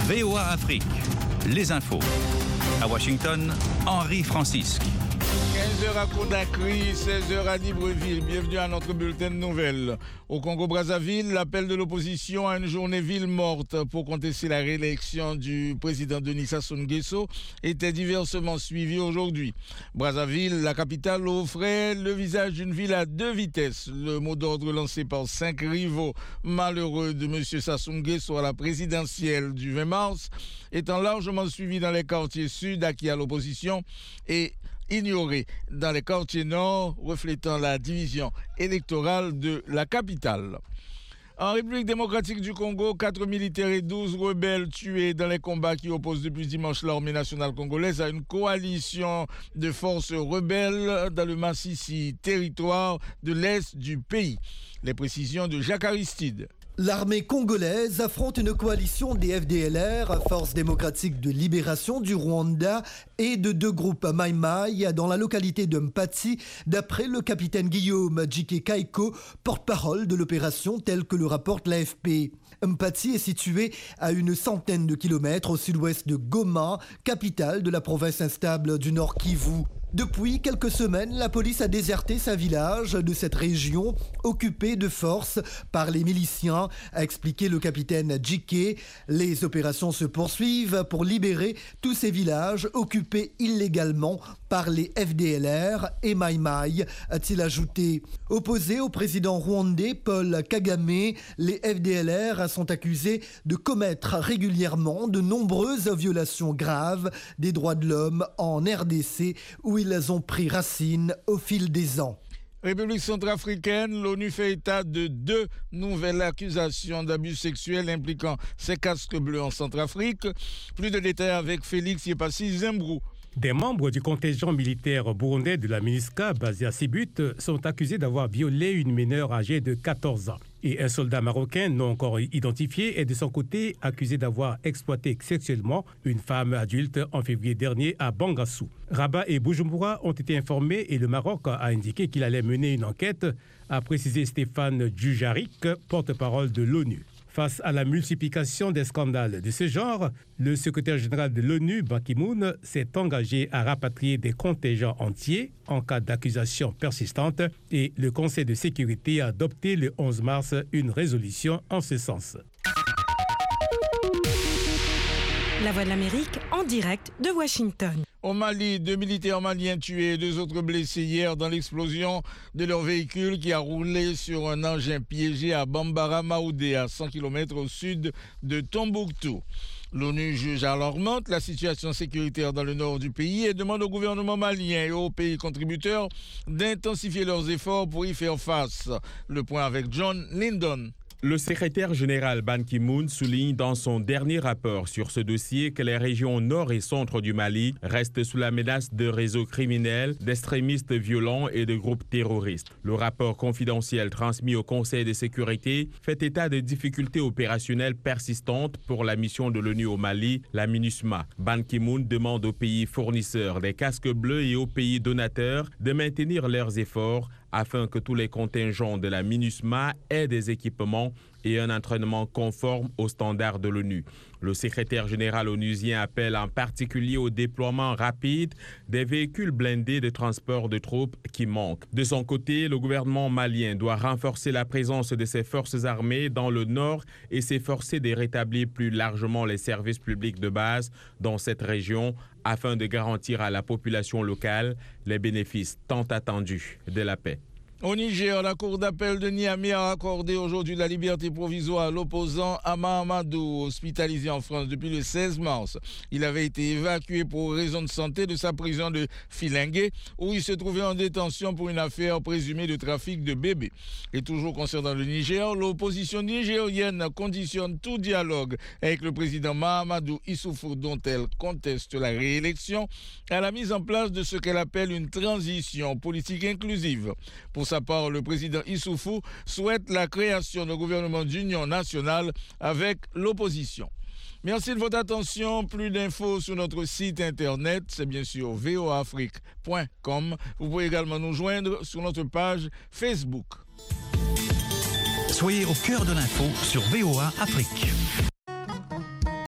VOA Afrique, les infos. À Washington, Henri Francisque. 15h à Conakry, 16h à Libreville. Bienvenue à notre bulletin de nouvelles. Au Congo-Brazzaville, l'appel de l'opposition à une journée ville morte pour contester la réélection du président Denis Sassou Nguesso était diversement suivi aujourd'hui. Brazzaville, la capitale, offrait le visage d'une ville à deux vitesses. Le mot d'ordre lancé par 5 rivaux malheureux de M. Sassou Nguesso à la présidentielle du 20 mars étant largement suivi dans les quartiers sud acquis à l'opposition et ignoré dans les quartiers nord, reflétant la division électorale de la capitale. En République démocratique du Congo, 4 militaires et 12 rebelles tués dans les combats qui opposent depuis dimanche l'armée nationale congolaise à une coalition de forces rebelles dans le Massissi, territoire de l'est du pays. Les précisions de Jacques Aristide. L'armée congolaise affronte une coalition des FDLR, Forces démocratiques de libération du Rwanda, et de 2 groupes Mai Mai dans la localité de Mpati, d'après le capitaine Guillaume Djike Kaiko, porte-parole de l'opération telle que le rapporte l'AFP. Mpati est situé à une centaine de kilomètres au sud-ouest de Goma, capitale de la province instable du Nord Kivu. Depuis quelques semaines, la police a déserté sa village de cette région, occupée de force par les miliciens, a expliqué le capitaine Djike. Les opérations se poursuivent pour libérer tous ces villages occupés illégalement par les FDLR et Mai Mai, a-t-il ajouté. Opposés au président rwandais Paul Kagame, les FDLR sont accusés de commettre régulièrement de nombreuses violations graves des droits de l'homme en RDC, où ils ont pris racine au fil des ans. République centrafricaine, l'ONU fait état de 2 nouvelles accusations d'abus sexuels impliquant ces casques bleus en Centrafrique. Plus de détails avec Félix Yepassi Zembrou. Des membres du contingent militaire burundais de la MINUSCA basé à Sibut sont accusés d'avoir violé une mineure âgée de 14 ans. Et un soldat marocain non encore identifié est de son côté accusé d'avoir exploité sexuellement une femme adulte en février dernier à Bangassou. Rabat et Bujumbura ont été informés et le Maroc a indiqué qu'il allait mener une enquête, a précisé Stéphane Dujarric, porte-parole de l'ONU. Face à la multiplication des scandales de ce genre, le secrétaire général de l'ONU, Ban Ki-moon, s'est engagé à rapatrier des contingents entiers en cas d'accusation persistante et le Conseil de sécurité a adopté le 11 mars une résolution en ce sens. La Voix de l'Amérique en direct de Washington. Au Mali, 2 militaires maliens tués et 2 autres blessés hier dans l'explosion de leur véhicule qui a roulé sur un engin piégé à Bambara Maoudé, à 100 km au sud de Tombouctou. L'ONU juge alarmante la situation sécuritaire dans le nord du pays et demande au gouvernement malien et aux pays contributeurs d'intensifier leurs efforts pour y faire face. Le point avec John Lyndon. Le secrétaire général Ban Ki-moon souligne dans son dernier rapport sur ce dossier que les régions nord et centre du Mali restent sous la menace de réseaux criminels, d'extrémistes violents et de groupes terroristes. Le rapport confidentiel transmis au Conseil de sécurité fait état de difficultés opérationnelles persistantes pour la mission de l'ONU au Mali, la MINUSMA. Ban Ki-moon demande aux pays fournisseurs des casques bleus et aux pays donateurs de maintenir leurs efforts afin que tous les contingents de la MINUSMA aient des équipements et un entraînement conforme aux standards de l'ONU. Le secrétaire général onusien appelle en particulier au déploiement rapide des véhicules blindés de transport de troupes qui manquent. De son côté, le gouvernement malien doit renforcer la présence de ses forces armées dans le nord et s'efforcer de rétablir plus largement les services publics de base dans cette région afin de garantir à la population locale les bénéfices tant attendus de la paix. Au Niger, la cour d'appel de Niamey a accordé aujourd'hui la liberté provisoire à l'opposant Ama Amadou, hospitalisé en France depuis le 16 mars. Il avait été évacué pour raison de santé de sa prison de Filengue, où il se trouvait en détention pour une affaire présumée de trafic de bébés. Et toujours concernant le Niger, l'opposition nigérienne conditionne tout dialogue avec le président Mahamadou Issoufou, dont elle conteste la réélection, à la mise en place de ce qu'elle appelle une transition politique inclusive. Pour sa part, le président Issoufou souhaite la création d'un gouvernement d'union nationale avec l'opposition. Merci de votre attention. Plus d'infos sur notre site internet, c'est bien sûr voaafrique.com. Vous pouvez également nous joindre sur notre page Facebook. Soyez au cœur de l'info sur VOA Afrique.